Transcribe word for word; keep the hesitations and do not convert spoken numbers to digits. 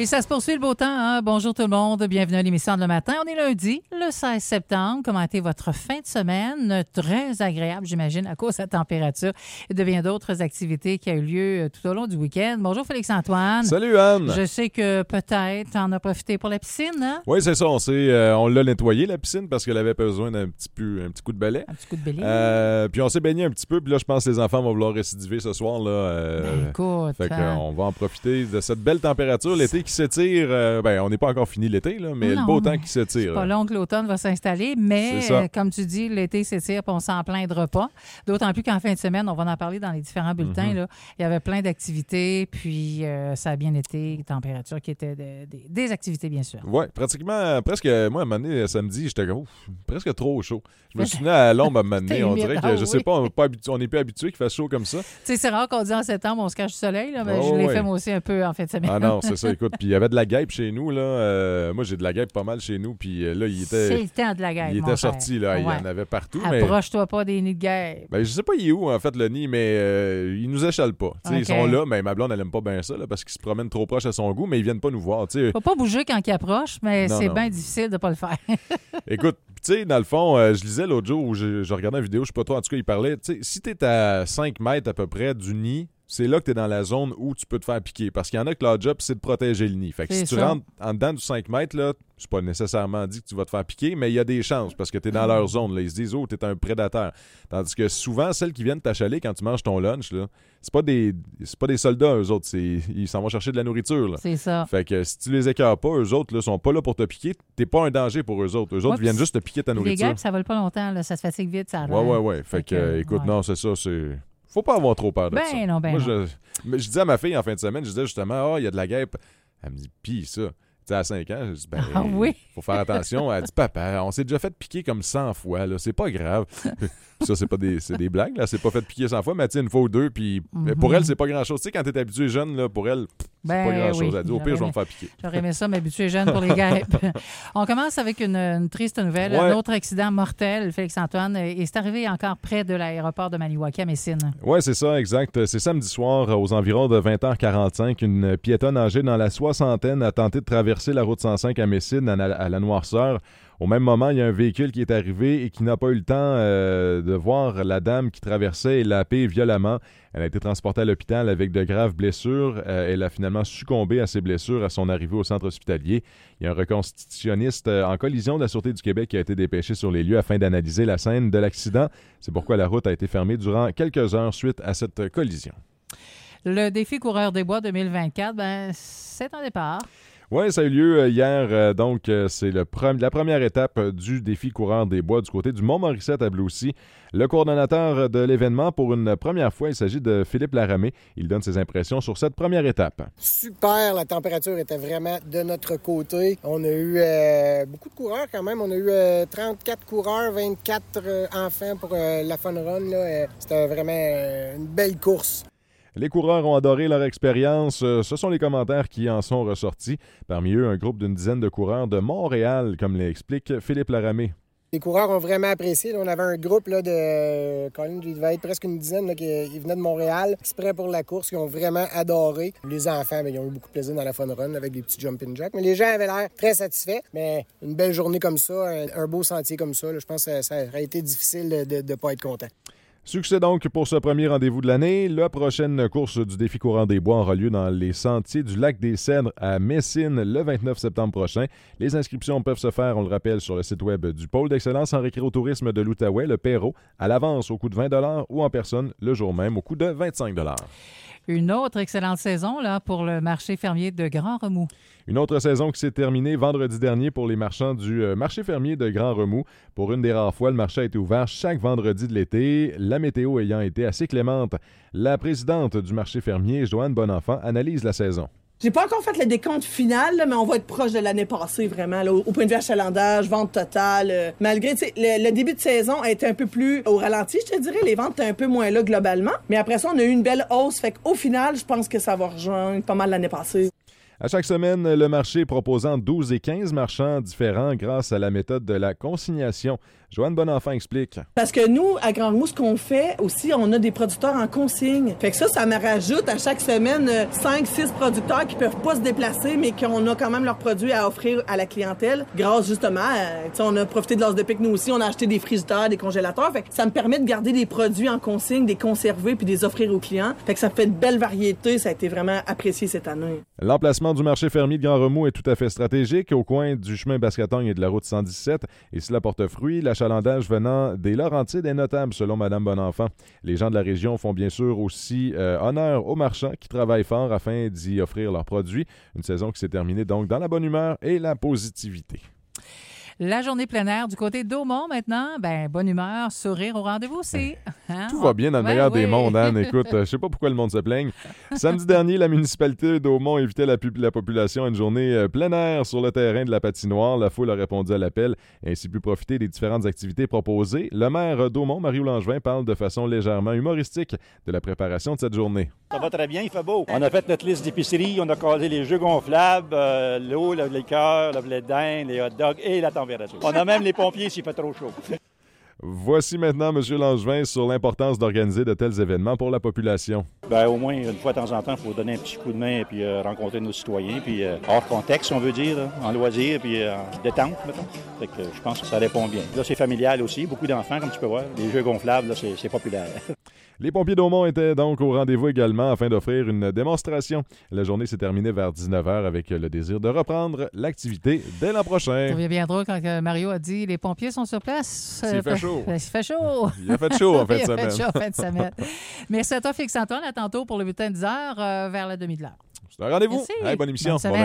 Et ça se poursuit le beau temps. Hein? Bonjour tout le monde. Bienvenue à l'émission de le matin. On est lundi, le seize septembre. Comment a été votre fin de semaine? Très agréable, j'imagine, à cause de la température et de bien d'autres activités qui ont eu lieu tout au long du week-end. Bonjour Félix-Antoine. Salut Anne. Je sais que peut-être tu en as profité pour la piscine. Hein? Oui, c'est ça. On, s'est, euh, on l'a nettoyé, la piscine, parce qu'elle avait besoin d'un petit, peu, un petit coup de balai. Un petit coup de balai. Euh, puis on s'est baigné un petit peu. Puis là, je pense que les enfants vont vouloir récidiver ce soir. Là, euh, ben, écoute. Fait hein. qu'on va en profiter de cette belle température. L'été qui s'étire. Euh, ben, on n'est pas encore fini l'été, là, mais non, le beau temps qui s'étire. C'est pas long que l'automne va s'installer, mais euh, comme tu dis, l'été s'étire et on s'en plaindra pas. D'autant plus qu'en fin de semaine, on va en parler dans les différents bulletins. Mm-hmm. Là, il y avait plein d'activités, puis euh, ça a bien été, température qui était de, de, des activités, bien sûr. Oui, pratiquement, presque, moi, à un moment donné, samedi, j'étais ouf, presque trop chaud. Je me suis tenu à l'ombre à un moment donné. On dirait que, ah, je oui. sais pas, on n'est plus habitué qu'il fasse chaud comme ça. Tu sais, c'est rare qu'on dit en septembre, on se cache du soleil, là, mais oh, je l'ai oui. fait moi aussi un peu en fin de semaine. Ah non, c'est ça, écoute. Puis il y avait de la guêpe chez nous, là. Euh, moi, j'ai de la guêpe pas mal chez nous, puis là, il était... C'est le temps de la guêpe, Il mon était frère. sorti, là. Ouais. Il y en avait partout, Approche-toi mais... pas des nids de guêpe. Ben, je sais pas il est où, en fait, le nid, mais euh, ils nous échalent pas. Okay. Ils sont là, mais ma blonde, elle aime pas bien ça, là, parce qu'ils se promènent trop proche à son goût, mais ils viennent pas nous voir, tu sais. Faut pas bouger quand ils approchent, mais non, c'est bien difficile de pas le faire. Écoute, tu sais, dans le fond, euh, je lisais l'autre jour où je, je regardais une vidéo, je sais pas toi, en tout cas, il parlait, tu sais, si t'es à cinq mètres à peu près du nid, c'est là que tu es dans la zone où tu peux te faire piquer. Parce qu'il y en a que leur job, c'est de protéger le nid. Fait que c'est si ça. tu rentres en dedans du cinq mètres, là, c'est pas nécessairement dit que tu vas te faire piquer, mais il y a des chances parce que tu es dans leur zone. Là. Ils se disent, oh, tu es un prédateur. Tandis que souvent, celles qui viennent t'achaler quand tu manges ton lunch, là, c'est pas des c'est pas des soldats, eux autres. C'est, ils s'en vont chercher de la nourriture. Là. C'est ça. Fait que si tu les écœures pas, eux autres, là, sont pas là pour te piquer. T'es pas un danger pour eux autres. Eux autres ouais, viennent juste te piquer ta nourriture. Les guêpes, ça vole pas longtemps. Là. Ça se fatigue vite. Ça ouais, ouais, ouais. Fait, fait que, que, écoute, ouais. non, c'est ça, c'est... Faut pas avoir trop peur de ben ça. Non, ben Moi, non. Je, je disais à ma fille en fin de semaine, je disais justement, ah, oh, il y a de la guêpe. Elle me dit, pis ça. Tu sais, à cinq ans, je dis, ben, ah, oui? faut faire attention. Elle dit, papa, on s'est déjà fait piquer comme cent fois, là. C'est pas grave. Ça, c'est pas des, c'est des blagues, là. C'est pas fait piquer cent fois, mais tu sais, une fois ou deux, puis mm-hmm. pour elle, c'est pas grand-chose. Tu sais, quand t'es habitué jeune, là, pour elle, c'est ben, pas grand-chose. Oui. Elle dit, au pire, je vais me faire piquer. J'aurais aimé ça, m'habituer jeune pour les guêpes. On commence avec une, une triste nouvelle. Ouais. Un autre accident mortel, Félix-Antoine, et c'est arrivé encore près de l'aéroport de Maniwaki à Messine. Oui, c'est ça, exact. C'est samedi soir, aux environs de vingt heures quarante-cinq, une piétonne âgée dans la soixantaine a tenté de traverser la route cent cinq à Messine, à la, à la noirceur. Au même moment, il y a un véhicule qui est arrivé et qui n'a pas eu le temps euh, de voir la dame qui traversait et l'a happée violemment. Elle a été transportée à l'hôpital avec de graves blessures. Euh, elle a finalement succombé à ses blessures à son arrivée au centre hospitalier. Il y a un reconstitutionniste euh, en collision de la Sûreté du Québec qui a été dépêché sur les lieux afin d'analyser la scène de l'accident. C'est pourquoi la route a été fermée durant quelques heures suite à cette collision. Le défi Coureur des Bois deux mille vingt-quatre, ben, c'est un départ. Oui, ça a eu lieu hier. Euh, donc, euh, c'est le pre- la première étape du défi Coureur des Bois du côté du Mont-Morissette à Bleucy. Le coordonnateur de l'événement, pour une première fois, il s'agit de Philippe Laramé. Il donne ses impressions sur cette première étape. Super, la température était vraiment de notre côté. On a eu euh, beaucoup de coureurs quand même. On a eu euh, trente-quatre coureurs, vingt-quatre euh, enfants pour euh, la Fun Run. Là. C'était vraiment euh, une belle course. Les coureurs ont adoré leur expérience. Ce sont les commentaires qui en sont ressortis. Parmi eux, un groupe d'une dizaine de coureurs de Montréal, comme l'explique Philippe Laramé. Les coureurs ont vraiment apprécié. Là, on avait un groupe là, de... Colin, il devait être presque une dizaine là, qui ils venaient de Montréal, exprès pour la course, qui ont vraiment adoré. Les enfants, bien, ils ont eu beaucoup de plaisir dans la Fun Run avec des petits jumping jacks. Mais les gens avaient l'air très satisfaits. Mais une belle journée comme ça, un, un beau sentier comme ça, là, je pense que ça, ça aurait été difficile de ne pas être content. Succès donc pour ce premier rendez-vous de l'année. La prochaine course du défi Coureur des Bois aura lieu dans les sentiers du lac des Cèdres à Messine le vingt-neuf septembre prochain. Les inscriptions peuvent se faire, on le rappelle, sur le site web du Pôle d'excellence en récréotourisme de l'Outaouais, le Perrot, à l'avance au coût de vingt dollars ou en personne le jour même au coût de vingt-cinq dollars. Une autre excellente saison là, pour le marché fermier de Grand Remous. Une autre saison qui s'est terminée vendredi dernier pour les marchands du euh, marché fermier de Grand Remous. Pour une des rares fois, le marché a été ouvert chaque vendredi de l'été, la météo ayant été assez clémente. La présidente du marché fermier, Joanne Bonenfant, analyse la saison. J'ai pas encore fait le décompte final, là, mais on va être proche de l'année passée, vraiment, là, au, au point de vue achalandage, vente totale. Euh, malgré, tu sais, le, le début de saison a été un peu plus au ralenti, je te dirais. Les ventes étaient un peu moins là, globalement. Mais après ça, on a eu une belle hausse. Fait qu'au final, je pense que ça va rejoindre pas mal l'année passée. À chaque semaine, le marché proposant douze et quinze marchands différents grâce à la méthode de la consignation. Joanne Bonenfant explique. Parce que nous, à Grande Mousse, ce qu'on fait aussi, on a des producteurs en consigne. Fait que ça, ça me rajoute à chaque semaine cinq six producteurs qui peuvent pas se déplacer, mais qu'on a quand même leurs produits à offrir à la clientèle. Grâce justement, à, on a profité de l'As de pique, nous aussi, on a acheté des frigidaires, des congélateurs. Fait que ça me permet de garder des produits en consigne, des conserver puis des offrir aux clients. Fait que ça fait de belles variétés. Ça a été vraiment apprécié cette année. L'emplacement du marché fermier de Grand-Remous est tout à fait stratégique, au coin du chemin Bascatongue et de la route cent dix-sept. Et cela porte fruit. L'achalandage venant des Laurentides est notable, selon Mme Bonenfant. Les gens de la région font bien sûr aussi euh, honneur aux marchands qui travaillent fort afin d'y offrir leurs produits. Une saison qui s'est terminée donc dans la bonne humeur et la positivité. La journée plein air du côté d'Aumont maintenant, ben bonne humeur, sourire au rendez-vous aussi. Hein? Tout va bien dans le ben meilleur oui. des mondes, Anne. Écoute, euh, je sais pas pourquoi le monde se plaigne. Samedi dernier, la municipalité d'Aumont invitait la, la population à une journée euh, plein air sur le terrain de la patinoire. La foule a répondu à l'appel et ainsi pu profiter des différentes activités proposées. Le maire d'Aumont, Mario Langevin, parle de façon légèrement humoristique de la préparation de cette journée. Ça va très bien, il fait beau. On a fait notre liste d'épicerie, on a casé les jeux gonflables, euh, l'eau, le liqueur, le blé de dinde, les hot dogs et la température. On a même les pompiers s'il fait trop chaud. Voici maintenant M. Langevin sur l'importance d'organiser de tels événements pour la population. Bien, au moins, une fois de temps en temps, il faut donner un petit coup de main et puis euh, rencontrer nos citoyens, puis euh, hors contexte, on veut dire, là, en loisir, puis euh, en détente, mettons. Fait que, euh, je pense que ça répond bien. Là, c'est familial aussi, beaucoup d'enfants, comme tu peux voir. Les jeux gonflables, là, c'est, c'est populaire. Les pompiers d'Aumont étaient donc au rendez-vous également afin d'offrir une démonstration. La journée s'est terminée vers dix-neuf heures avec le désir de reprendre l'activité dès l'an prochain. Ça devient bien drôle quand Mario a dit les pompiers sont sur place. Il fait chaud. Il fait chaud. Il a fait chaud en fin de Il a semaine. fait chaud en fin de semaine. Merci à toi, Félix-Antoine. À tantôt pour le bulletin de dix heures euh, vers la demi de l'heure. C'est un rendez-vous. Merci. Hey, bonne émission. Bonne semaine. Bon